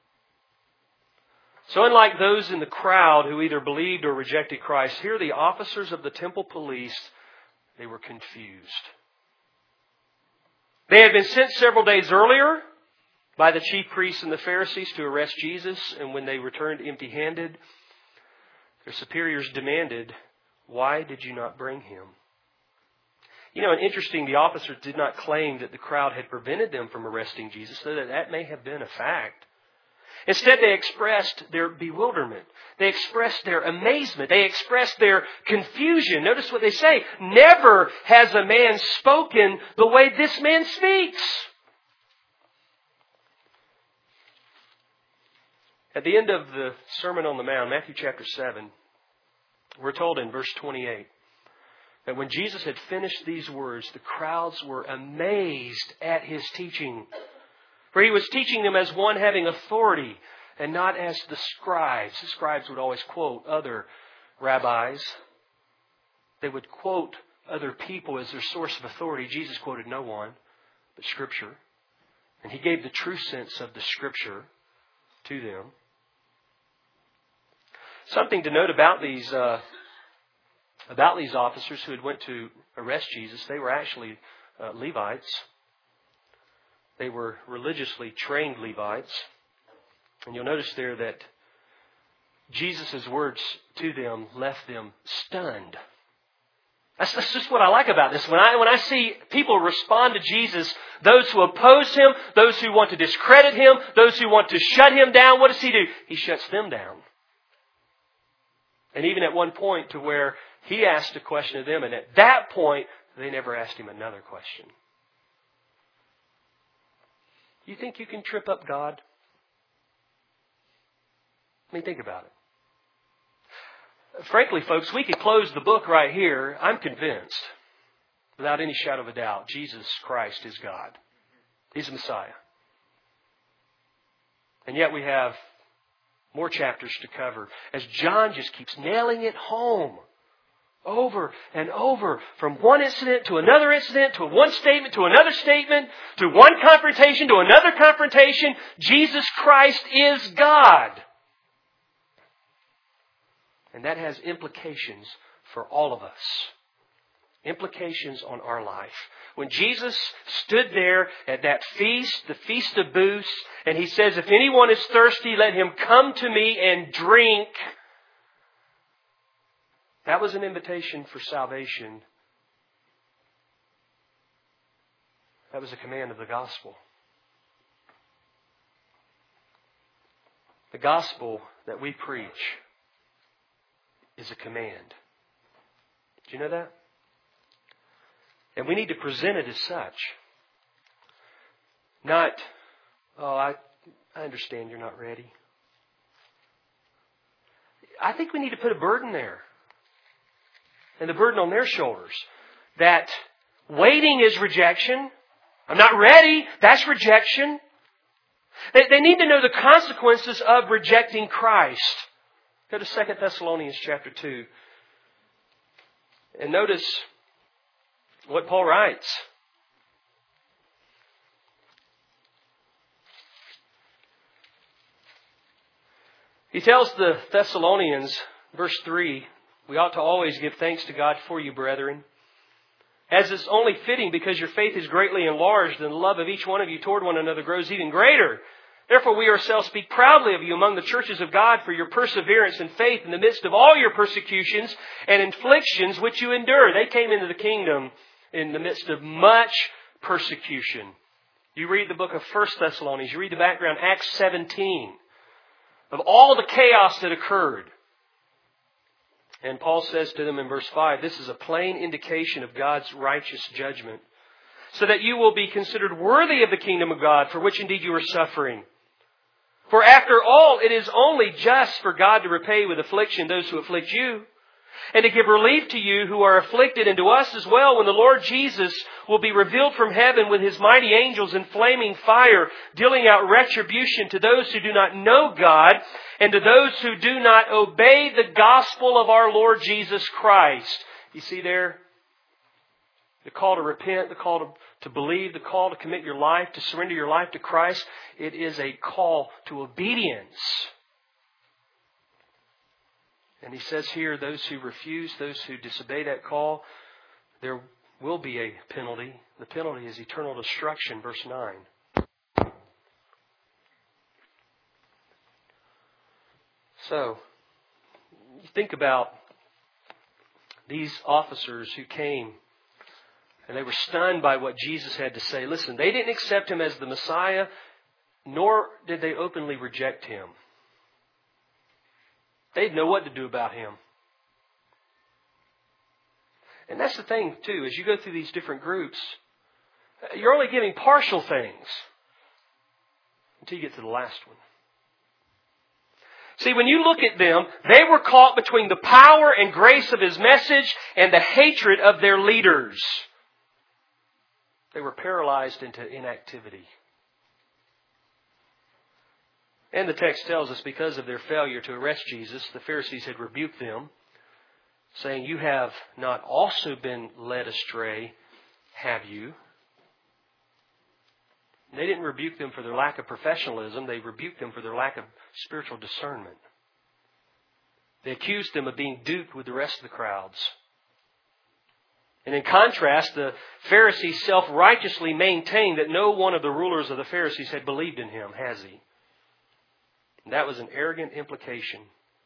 S1: So unlike those in the crowd who either believed or rejected Christ, here the officers of the temple police, they were confused. They had been sent several days earlier by the chief priests and the Pharisees to arrest Jesus, and when they returned empty-handed, their superiors demanded, why did you not bring him? You know, and interesting, the officers did not claim that the crowd had prevented them from arresting Jesus, though that may have been a fact. Instead, they expressed their bewilderment. They expressed their amazement. They expressed their confusion. Notice what they say. Never has a man spoken the way this man speaks. At the end of the Sermon on the Mount, Matthew chapter 7, we're told in verse 28 that when Jesus had finished these words, the crowds were amazed at His teaching. For He was teaching them as one having authority and not as the scribes. The scribes would always quote other rabbis. They would quote other people as their source of authority. Jesus quoted no one but Scripture. And He gave the true sense of the Scripture to them. Something to note about these officers who had went to arrest Jesus. They were actually Levites. They were religiously trained Levites. And you'll notice there that Jesus' words to them left them stunned. That's just what I like about this. When I see people respond to Jesus, those who oppose Him, those who want to discredit Him, those who want to shut Him down, what does He do? He shuts them down. And even at one point to where He asked a question of them, and at that point, they never asked Him another question. You think you can trip up God? I mean, think about it. Frankly, folks, we could close the book right here. I'm convinced, without any shadow of a doubt, Jesus Christ is God. He's the Messiah. And yet we have more chapters to cover as John just keeps nailing it home. Over and over, from one incident to another incident, to one statement to another statement, to one confrontation to another confrontation. Jesus Christ is God. And that has implications for all of us. Implications on our life. When Jesus stood there at that feast, the Feast of Booths, and He says, if anyone is thirsty, let him come to me and drink. That was an invitation for salvation. That was a command of the gospel. The gospel that we preach is a command. Do you know that? And we need to present it as such. Not, I understand you're not ready. I think we need to put a burden there. And the burden on their shoulders. That waiting is rejection. I'm not ready. That's rejection. They need to know the consequences of rejecting Christ. Go to 2 Thessalonians chapter 2. And notice what Paul writes. He tells the Thessalonians, verse 3, we ought to always give thanks to God for you, brethren, as is only fitting because your faith is greatly enlarged and the love of each one of you toward one another grows even greater. Therefore we ourselves speak proudly of you among the churches of God for your perseverance and faith in the midst of all your persecutions and afflictions which you endure. They came into the kingdom in the midst of much persecution. You read the book of 1 Thessalonians, you read the background, Acts 17, of all the chaos that occurred. And Paul says to them in verse 5, this is a plain indication of God's righteous judgment, so that you will be considered worthy of the kingdom of God, for which indeed you are suffering. For after all, it is only just for God to repay with affliction those who afflict you, and to give relief to you who are afflicted, and to us as well, when the Lord Jesus will be revealed from heaven with His mighty angels in flaming fire, dealing out retribution to those who do not know God, and to those who do not obey the gospel of our Lord Jesus Christ. You see there? The call to repent, the call to believe, the call to commit your life, to surrender your life to Christ. It is a call to obedience. And he says here, those who refuse, those who disobey that call, there will be a penalty. The penalty is eternal destruction, verse 9. So, you think about these officers who came and they were stunned by what Jesus had to say. Listen, they didn't accept Him as the Messiah, nor did they openly reject Him. They didn't know what to do about Him. And that's the thing, too. As you go through these different groups, you're only giving partial things until you get to the last one. See, when you look at them, they were caught between the power and grace of His message and the hatred of their leaders. They were paralyzed into inactivity. And the text tells us because of their failure to arrest Jesus, the Pharisees had rebuked them, saying, you have not also been led astray, have you? And they didn't rebuke them for their lack of professionalism. They rebuked them for their lack of spiritual discernment. They accused them of being duped with the rest of the crowds. And in contrast, the Pharisees self-righteously maintained that no one of the rulers of the Pharisees had believed in Him, has he? And that was an arrogant implication.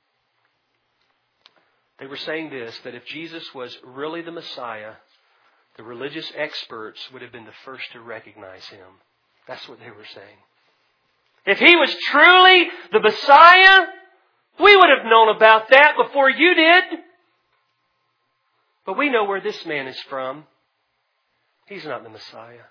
S1: They were saying this, that if Jesus was really the Messiah, the religious experts would have been the first to recognize Him. That's what they were saying. If He was truly the Messiah, we would have known about that before you did. But we know where this man is from. He's not the Messiah.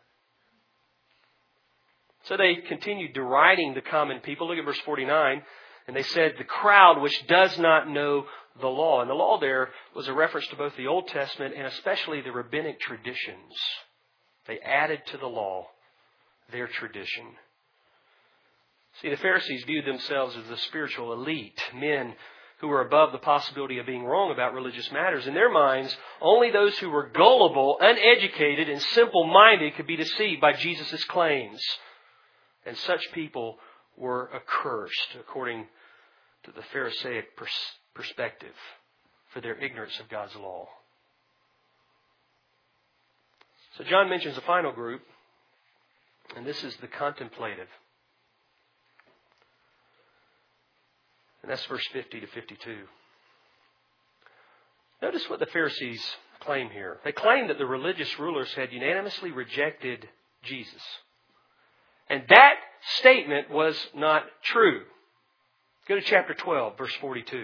S1: So they continued deriding the common people. Look at verse 49. And they said, the crowd which does not know the law. And the law there was a reference to both the Old Testament and especially the rabbinic traditions. They added to the law their tradition. See, the Pharisees viewed themselves as the spiritual elite, men who were above the possibility of being wrong about religious matters. In their minds, only those who were gullible, uneducated, and simple-minded could be deceived by Jesus' claims. And such people were accursed, according to the Pharisaic perspective, for their ignorance of God's law. So John mentions a final group, and this is the contemplative. And that's verse 50 to 52. Notice what the Pharisees claim here. They claim that the religious rulers had unanimously rejected Jesus. And that statement was not true. Go to chapter 12, verse 42.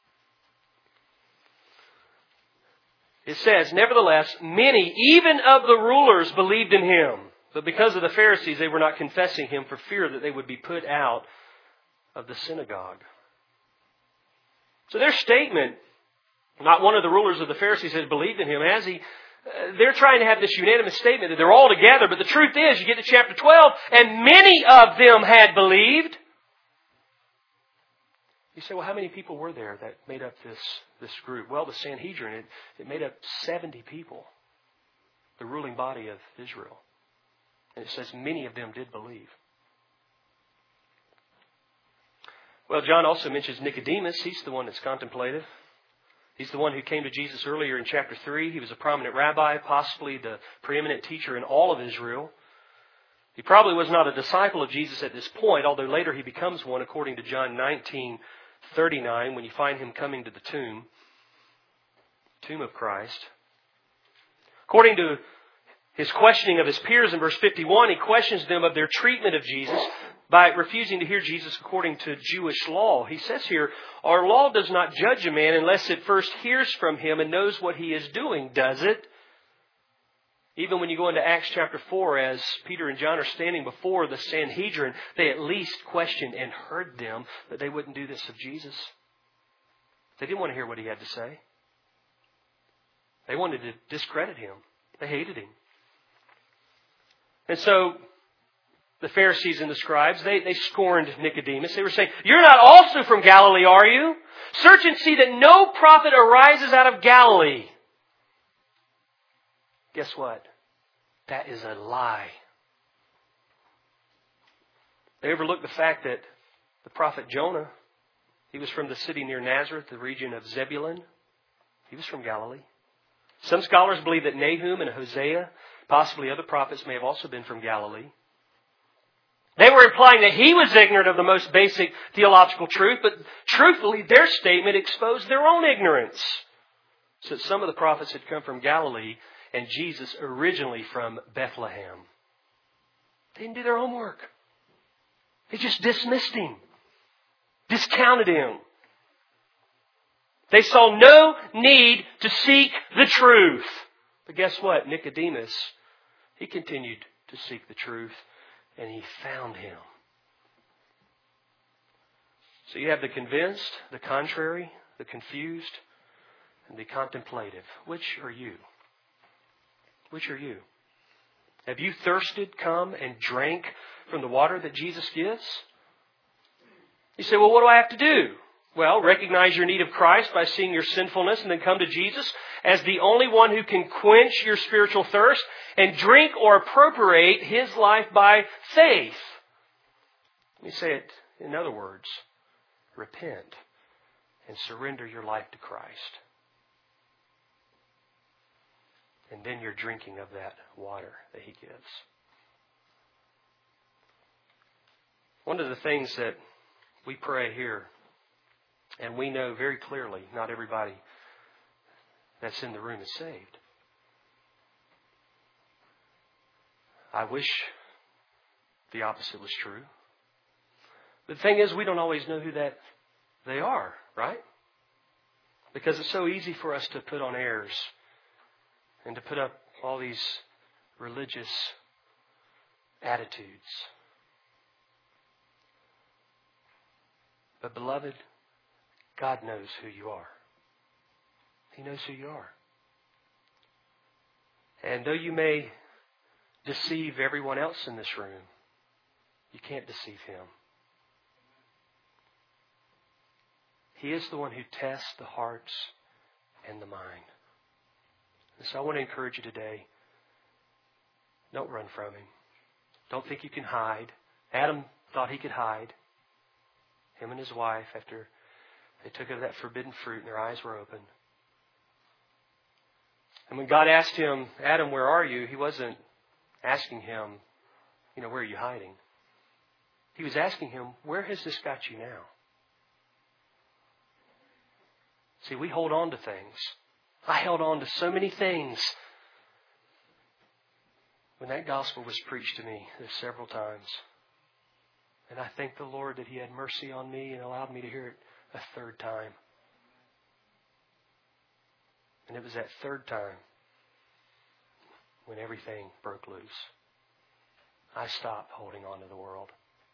S1: It says, nevertheless, many, even of the rulers, believed in Him. But because of the Pharisees, they were not confessing Him for fear that they would be put out of the synagogue. So their statement, not one of the rulers of the Pharisees has believed in Him, has he? They're trying to have this unanimous statement that they're all together. But the truth is, you get to chapter 12, and many of them had believed. You say, well, how many people were there that made up this group? Well, the Sanhedrin, it made up 70 people, the ruling body of Israel. And it says many of them did believe. Well, John also mentions Nicodemus. He's the one that's contemplative. He's the one who came to Jesus earlier in chapter 3. He was a prominent rabbi, possibly the preeminent teacher in all of Israel. He probably was not a disciple of Jesus at this point, although later he becomes one, according to John 19:39, when you find him coming to the tomb of Christ. According to his questioning of his peers in verse 51, he questions them of their treatment of Jesus by refusing to hear Jesus according to Jewish law. He says here, our law does not judge a man unless it first hears from him and knows what he is doing, does it? Even when you go into Acts chapter 4, as Peter and John are standing before the Sanhedrin, they at least questioned and heard them, but they wouldn't do this of Jesus. They didn't want to hear what he had to say. They wanted to discredit him. They hated him. And so the Pharisees and the scribes, they scorned Nicodemus. They were saying, you're not also from Galilee, are you? Search and see that no prophet arises out of Galilee. Guess what? That is a lie. They overlooked the fact that the prophet Jonah, he was from the city near Nazareth, the region of Zebulun. He was from Galilee. Some scholars believe that Nahum and Hosea, possibly other prophets, may have also been from Galilee. They were implying that he was ignorant of the most basic theological truth, but truthfully, their statement exposed their own ignorance. So that some of the prophets had come from Galilee and Jesus originally from Bethlehem. They didn't do their homework. They just dismissed him, discounted him. They saw no need to seek the truth. But guess what? Nicodemus, he continued to seek the truth, and he found him. So you have the convinced, the contrary, the confused, and the contemplative. Which are you? Which are you? Have you thirsted, come, and drank from the water that Jesus gives? You say, well, what do I have to do? Well, recognize your need of Christ by seeing your sinfulness and then come to Jesus as the only one who can quench your spiritual thirst and drink or appropriate His life by faith. Let me say it in other words. Repent and surrender your life to Christ. And then you're drinking of that water that He gives. One of the things that we pray here, and we know very clearly not everybody that's in the room is saved. I wish the opposite was true. But the thing is, we don't always know who that they are, right? Because it's so easy for us to put on airs and to put up all these religious attitudes. But beloved, God knows who you are. He knows who you are. And though you may deceive everyone else in this room, you can't deceive Him. He is the one who tests the hearts and the mind. And so I want to encourage you today, don't run from Him. Don't think you can hide. Adam thought he could hide. Him and his wife, after they took of that forbidden fruit and their eyes were open. And when God asked him, Adam, where are you? He wasn't asking him, where are you hiding? He was asking him, where has this got you now? See, we hold on to things. I held on to so many things. When that gospel was preached to me, several times. And I thank the Lord that He had mercy on me and allowed me to hear it a third time. And it was that third time when everything broke loose. I stopped holding on to the world.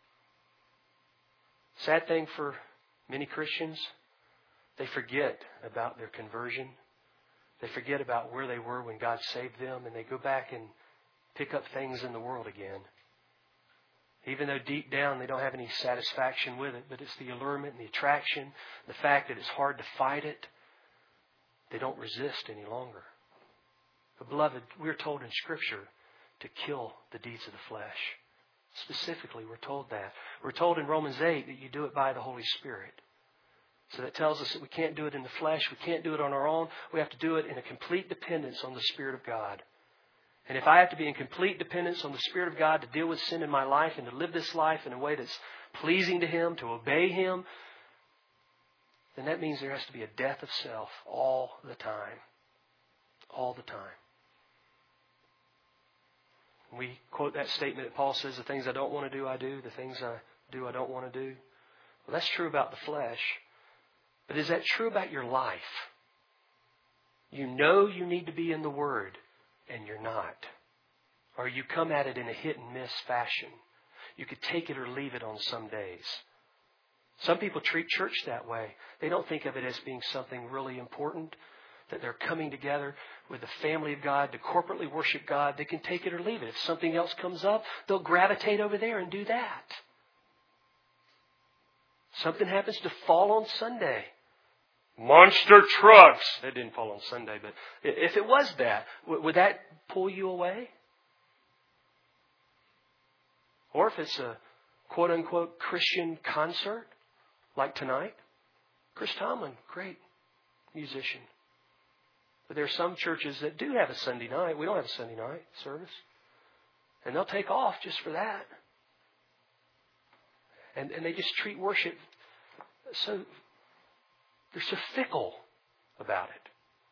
S1: Sad thing for many Christians, they forget about their conversion. They forget about where they were when God saved them, and they go back and pick up things in the world again. Even though deep down they don't have any satisfaction with it, but it's the allurement and the attraction, the fact that it's hard to fight it. They don't resist any longer. But beloved, we're told in Scripture to kill the deeds of the flesh. Specifically, we're told that. We're told in Romans 8 that you do it by the Holy Spirit. So that tells us that we can't do it in the flesh. We can't do it on our own. We have to do it in a complete dependence on the Spirit of God. And if I have to be in complete dependence on the Spirit of God to deal with sin in my life and to live this life in a way that's pleasing to Him, to obey Him, then that means there has to be a death of self all the time. All the time. We quote that statement that Paul says, the things I don't want to do, I do. The things I do, I don't want to do. Well, that's true about the flesh. But is that true about your life? You know you need to be in the Word, and you're not. Or you come at it in a hit and miss fashion. You could take it or leave it on some days. Some people treat church that way. They don't think of it as being something really important, that they're coming together with the family of God to corporately worship God. They can take it or leave it. If something else comes up, they'll gravitate over there and do that. Something happens to fall on Sunday. Monster trucks. That didn't fall on Sunday, but if it was that, would that pull you away? Or if it's a quote-unquote Christian concert, like tonight, Chris Tomlin, great musician. But there are some churches that do have a Sunday night. We don't have a Sunday night service. And they'll take off just for that. And they just treat worship so, they're so fickle about it.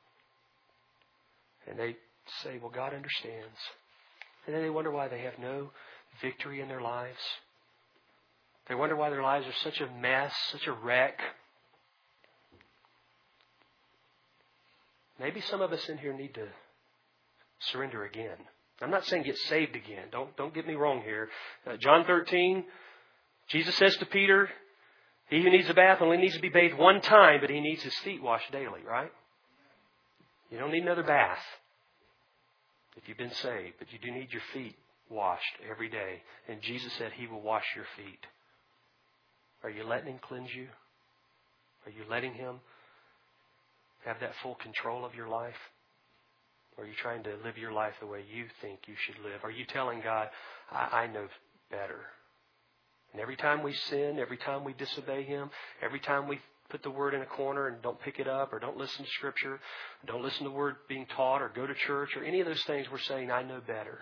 S1: And they say, well, God understands. And then they wonder why they have no victory in their lives. They wonder why their lives are such a mess, such a wreck. Maybe some of us in here need to surrender again. I'm not saying get saved again. Don't get me wrong here. John 13, Jesus says to Peter, he who needs a bath only needs to be bathed one time, but he needs his feet washed daily, right? You don't need another bath if you've been saved, but you do need your feet washed every day. And Jesus said He will wash your feet. Are you letting Him cleanse you? Are you letting Him have that full control of your life? Or are you trying to live your life the way you think you should live? Are you telling God, I know better? And every time we sin, every time we disobey Him, every time we put the Word in a corner and don't pick it up or don't listen to Scripture, don't listen to the Word being taught or go to church or any of those things, we're saying, I know better.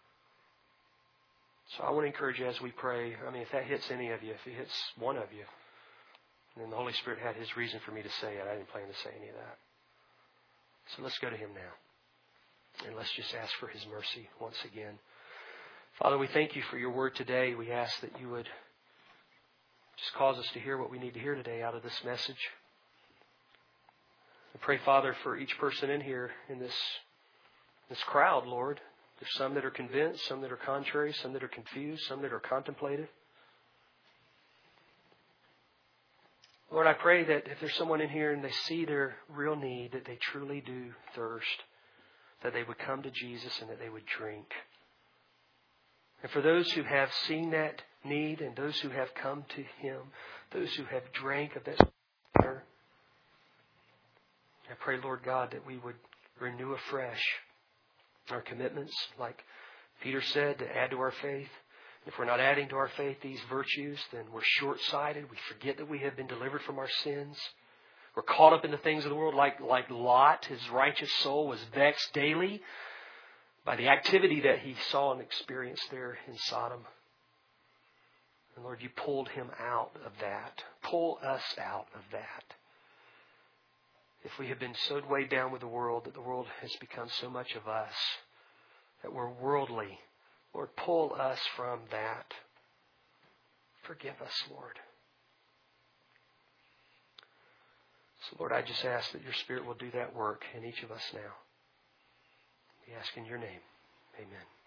S1: So I want to encourage you as we pray. I mean, if that hits any of you, if it hits one of you, and then the Holy Spirit had His reason for me to say it. I didn't plan to say any of that. So let's go to Him now. And let's just ask for His mercy once again. Father, we thank You for Your Word today. We ask that You would just cause us to hear what we need to hear today out of this message. I pray, Father, for each person in here, in this crowd, Lord. There's some that are convinced, some that are contrary, some that are confused, some that are contemplative. Lord, I pray that if there's someone in here and they see their real need, that they truly do thirst, that they would come to Jesus and that they would drink. And for those who have seen that need and those who have come to Him, those who have drank of that water, I pray, Lord God, that we would renew afresh our commitments, like Peter said, to add to our faith. If we're not adding to our faith these virtues, then we're short-sighted. We forget that we have been delivered from our sins. We're caught up in the things of the world like Lot. His righteous soul was vexed daily by the activity that he saw and experienced there in Sodom. And Lord, You pulled him out of that. Pull us out of that. If we have been so weighed down with the world that the world has become so much of us, that we're worldly, Lord, pull us from that. Forgive us, Lord. So, Lord, I just ask that Your Spirit will do that work in each of us now. We ask in Your name. Amen.